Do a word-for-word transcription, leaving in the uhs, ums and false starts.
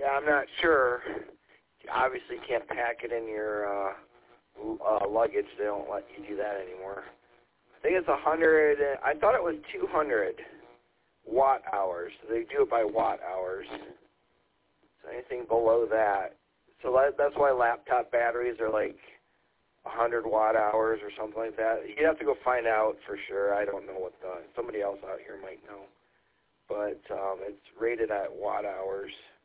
Yeah, I'm not sure. You obviously can't pack it in your uh, uh, luggage. They don't let you do that anymore. I think it's one hundred. I thought it was two hundred watt hours. So they do it by watt hours. So anything below that. So that, that's why laptop batteries are like one hundred watt hours or something like that. You'd have to go find out for sure. I don't know what the, somebody else out here might know. But um, it's rated at watt hours.